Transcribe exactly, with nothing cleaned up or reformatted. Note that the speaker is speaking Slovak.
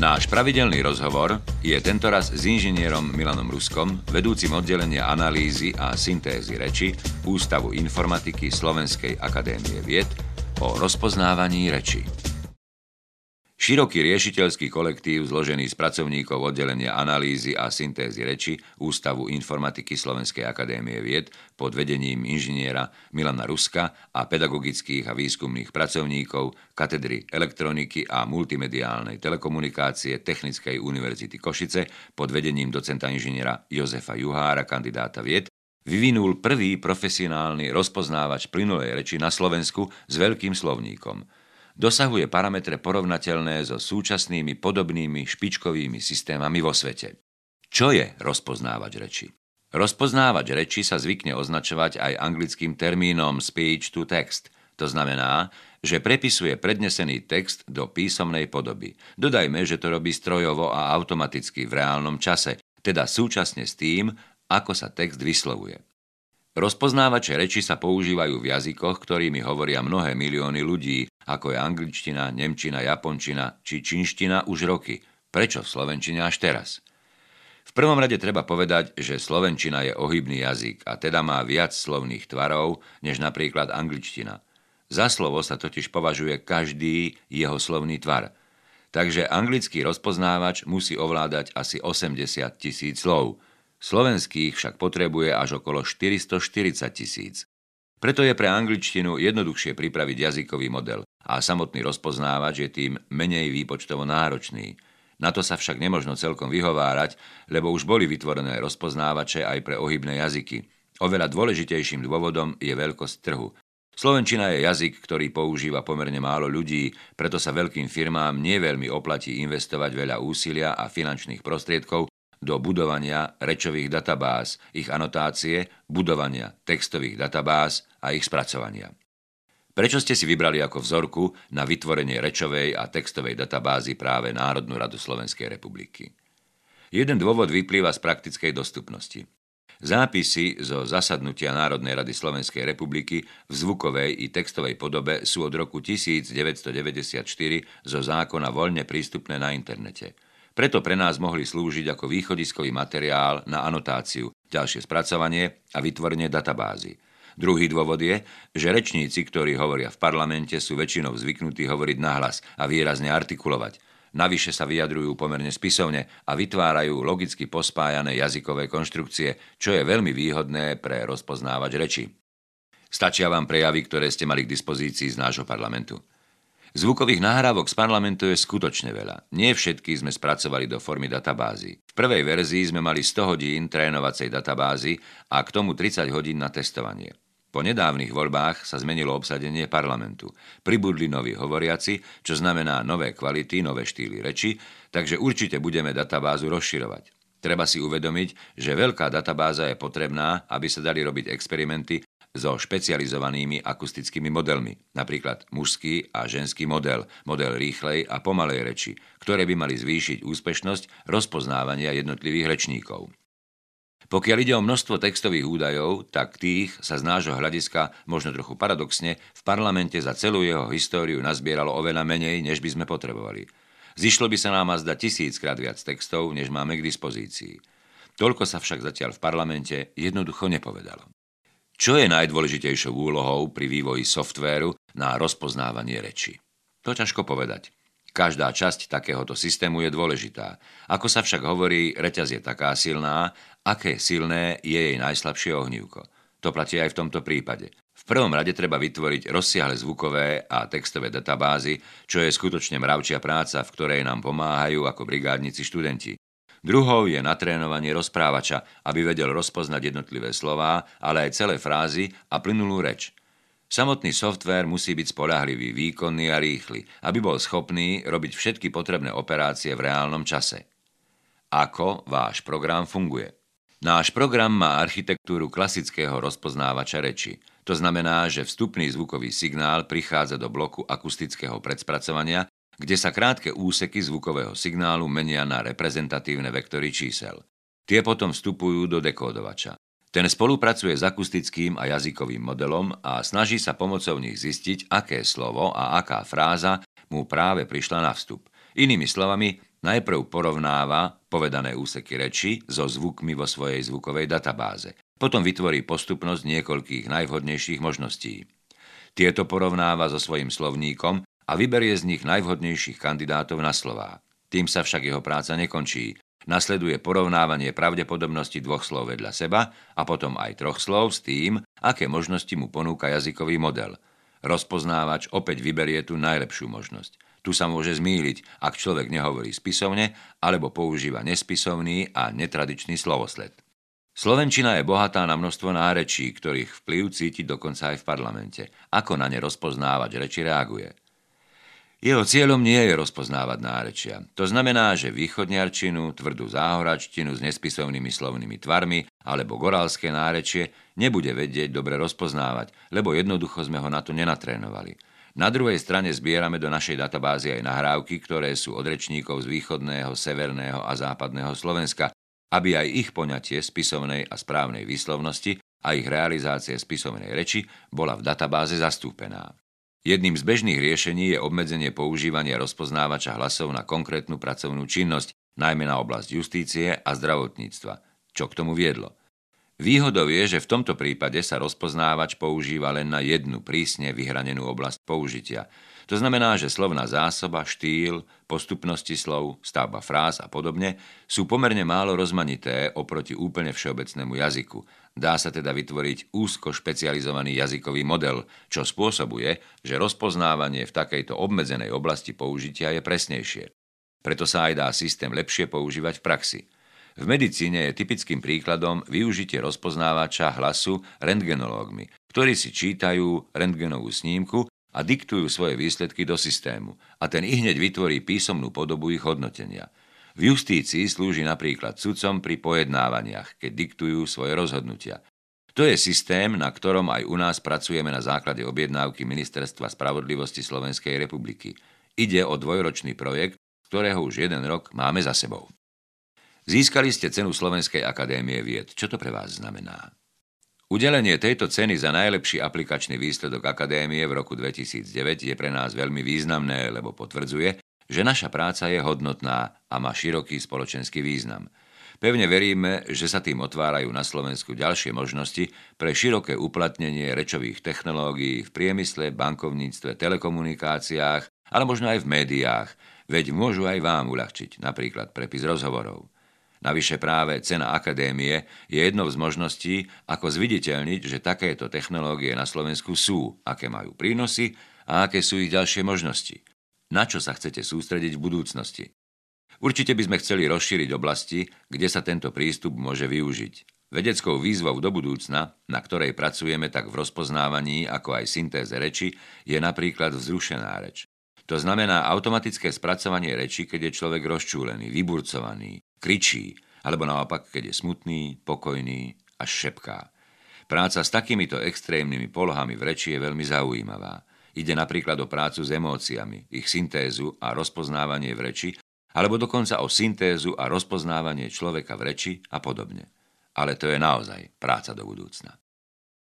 Náš pravidelný rozhovor je tentoraz s inžinierom Milanom Ruskom, vedúcim oddelenia analýzy a syntézy reči Ústavu informatiky Slovenskej akadémie vied o rozpoznávaní rečí. Široký riešiteľský kolektív zložený z pracovníkov oddelenia analýzy a syntézy reči Ústavu informatiky Slovenskej akadémie vied pod vedením inžiniera Milana Ruska a pedagogických a výskumných pracovníkov katedry elektroniky a multimediálnej telekomunikácie Technickej univerzity Košice pod vedením docenta inžiniera Jozefa Juhára, kandidáta vied, vyvinul prvý profesionálny rozpoznávač plynulej reči na Slovensku s veľkým slovníkom. Dosahuje parametre porovnateľné so súčasnými podobnými špičkovými systémami vo svete. Čo je rozpoznávač reči? Rozpoznávač reči sa zvykne označovať aj anglickým termínom speech to text. To znamená, že prepisuje prednesený text do písomnej podoby. Dodajme, že to robí strojovo a automaticky v reálnom čase, teda súčasne s tým, ako sa text vyslovuje. Rozpoznávače reči sa používajú v jazykoch, ktorými hovoria mnohé milióny ľudí, ako je angličtina, nemčina, japončina či čínština už roky. Prečo v slovenčine až teraz? V prvom rade treba povedať, že slovenčina je ohybný jazyk a teda má viac slovných tvarov než napríklad angličtina. Za slovo sa totiž považuje každý jeho slovný tvar. Takže anglický rozpoznávač musí ovládať asi osemdesiat tisíc slov. Slovenských však potrebuje až okolo štyristoštyridsať tisíc. Preto je pre angličtinu jednoduchšie pripraviť jazykový model a samotný rozpoznávač je tým menej výpočtovo náročný. Na to sa však nemožno celkom vyhovárať, lebo už boli vytvorené rozpoznávače aj pre ohybné jazyky. Oveľa dôležitejším dôvodom je veľkosť trhu. Slovenčina je jazyk, ktorý používa pomerne málo ľudí, preto sa veľkým firmám neveľmi oplatí investovať veľa úsilia a finančných prostriedkov do budovania rečových databáz, ich anotácie, budovania textových databáz a ich spracovania. Prečo ste si vybrali ako vzorku na vytvorenie rečovej a textovej databázy práve Národnú radu Slovenskej republiky? Jeden dôvod vyplýva z praktickej dostupnosti. Zápisy zo zasadnutia Národnej rady Slovenskej republiky v zvukovej i textovej podobe sú od roku tisícdeväťstodeväťdesiatštyri zo zákona voľne prístupné na internete. Preto pre nás mohli slúžiť ako východiskový materiál na anotáciu, ďalšie spracovanie a vytvorenie databázy. Druhý dôvod je, že rečníci, ktorí hovoria v parlamente, sú väčšinou zvyknutí hovoriť nahlas a výrazne artikulovať. Navyše sa vyjadrujú pomerne spisovne a vytvárajú logicky pospájané jazykové konštrukcie, čo je veľmi výhodné pre rozpoznávač reči. Stačia vám prejavy, ktoré ste mali k dispozícii z nášho parlamentu. Zvukových nahrávok z parlamentu je skutočne veľa. Nie všetky sme spracovali do formy databázy. V prvej verzii sme mali sto hodín trénovacej databázy a k tomu tridsať hodín na testovanie. Po nedávnych voľbách sa zmenilo obsadenie parlamentu. Pribudli noví hovoriaci, čo znamená nové kvality, nové štýly reči, takže určite budeme databázu rozširovať. Treba si uvedomiť, že veľká databáza je potrebná, aby sa dali robiť experimenty so špecializovanými akustickými modelmi, napríklad mužský a ženský model, model rýchlej a pomalej reči, ktoré by mali zvýšiť úspešnosť rozpoznávania jednotlivých rečníkov. Pokiaľ ide o množstvo textových údajov, tak tých sa z nášho hľadiska, možno trochu paradoxne, v parlamente za celú jeho históriu nazbieralo oveľa menej, než by sme potrebovali. Zišlo by sa nám azda tisíckrát viac textov, než máme k dispozícii. Toľko sa však zatiaľ v parlamente jednoducho nepovedalo. Čo je najdôležitejšou úlohou pri vývoji softvéru na rozpoznávanie reči? To ťažko povedať. Každá časť takéhoto systému je dôležitá. Ako sa však hovorí, reťaz je taká silná, aké silné je jej najslabšie ohnívko. To platí aj v tomto prípade. V prvom rade treba vytvoriť rozsiahle zvukové a textové databázy, čo je skutočne mravčia práca, v ktorej nám pomáhajú ako brigádnici študenti. Druhou je natrénovanie rozprávača, aby vedel rozpoznať jednotlivé slová, ale aj celé frázy a plynulú reč. Samotný softvér musí byť spoľahlivý, výkonný a rýchly, aby bol schopný robiť všetky potrebné operácie v reálnom čase. Ako váš program funguje? Náš program má architektúru klasického rozpoznávača reči. To znamená, že vstupný zvukový signál prichádza do bloku akustického predspracovania, kde sa krátke úseky zvukového signálu menia na reprezentatívne vektory čísel. Tie potom vstupujú do dekódovača. Ten spolupracuje s akustickým a jazykovým modelom a snaží sa pomocou nich zistiť, aké slovo a aká fráza mu práve prišla na vstup. Inými slovami, Najprv porovnáva povedané úseky reči so zvukmi vo svojej zvukovej databáze. Potom vytvorí postupnosť niekoľkých najvhodnejších možností. Tieto porovnáva so svojím slovníkom a vyberie z nich najvhodnejších kandidátov na slová. Tým sa však jeho práca nekončí. Nasleduje porovnávanie pravdepodobnosti dvoch slov vedľa seba a potom aj troch slov s tým, aké možnosti mu ponúka jazykový model. Rozpoznávač opäť vyberie tú najlepšiu možnosť. Tu sa môže zmýliť, ak človek nehovorí spisovne alebo používa nespisovný a netradičný slovosled. Slovenčina je bohatá na množstvo nárečí, ktorých vplyv cíti dokonca aj v parlamente. Ako na ne rozpoznávač reči reaguje? Jeho cieľom nie je rozpoznávať nárečia. To znamená, že východniarčinu, tvrdú záhoračtinu s nespisovnými slovnými tvarmi alebo gorálske nárečie nebude vedieť dobre rozpoznávať, lebo jednoducho sme ho na to nenatrénovali. Na druhej strane zbierame do našej databázy aj nahrávky, ktoré sú od rečníkov z východného, severného a západného Slovenska, aby aj ich poňatie spisovnej a správnej výslovnosti a ich realizácia spisovnej reči bola v databáze zastúpená. Jedným z bežných riešení je obmedzenie používania rozpoznávača hlasov na konkrétnu pracovnú činnosť, najmä na oblasť justície a zdravotníctva. Čo k tomu viedlo? Výhodou je, že v tomto prípade sa rozpoznávač používa len na jednu prísne vyhranenú oblasť použitia. To znamená, že slovná zásoba, štýl, postupnosti slov, stavba fráz a podobne sú pomerne málo rozmanité oproti úplne všeobecnému jazyku. Dá sa teda vytvoriť úzko špecializovaný jazykový model, čo spôsobuje, že rozpoznávanie v takejto obmedzenej oblasti použitia je presnejšie. Preto sa aj dá systém lepšie používať v praxi. V medicíne je typickým príkladom využitie rozpoznávača hlasu rentgenológmi, ktorí si čítajú rentgenovú snímku a diktujú svoje výsledky do systému a ten ihneď vytvorí písomnú podobu ich hodnotenia. V justícii slúži napríklad sudcom pri pojednávaniach, keď diktujú svoje rozhodnutia. To je systém, na ktorom aj u nás pracujeme na základe objednávky Ministerstva spravodlivosti Slovenskej republiky. Ide o dvojročný projekt, ktorého už jeden rok máme za sebou. Získali ste cenu Slovenskej akadémie vied. Čo to pre vás znamená? Udelenie tejto ceny za najlepší aplikačný výsledok akadémie v roku dvetisícdeväť je pre nás veľmi významné, lebo potvrdzuje, že naša práca je hodnotná a má široký spoločenský význam. Pevne veríme, že sa tým otvárajú na Slovensku ďalšie možnosti pre široké uplatnenie rečových technológií v priemysle, bankovníctve, telekomunikáciách, ale možno aj v médiách, veď môžu aj vám uľahčiť, napríklad prepis rozhovorov. Navyše práve cena akadémie je jednou z možností, ako zviditeľniť, že takéto technológie na Slovensku sú, aké majú prínosy a aké sú ich ďalšie možnosti. Na čo sa chcete sústrediť v budúcnosti? Určite by sme chceli rozšíriť oblasti, kde sa tento prístup môže využiť. Vedeckou výzvou do budúcna, na ktorej pracujeme tak v rozpoznávaní, ako aj syntéze reči, je napríklad vzrušená reč. To znamená automatické spracovanie reči, keď je človek rozčúlený, vyburcovaný, kričí, alebo naopak, keď je smutný, pokojný a šepká. Práca s takýmito extrémnymi polohami v reči je veľmi zaujímavá. Ide napríklad o prácu s emóciami, ich syntézu a rozpoznávanie v reči, alebo dokonca o syntézu a rozpoznávanie človeka v reči a podobne. Ale to je naozaj práca do budúcna.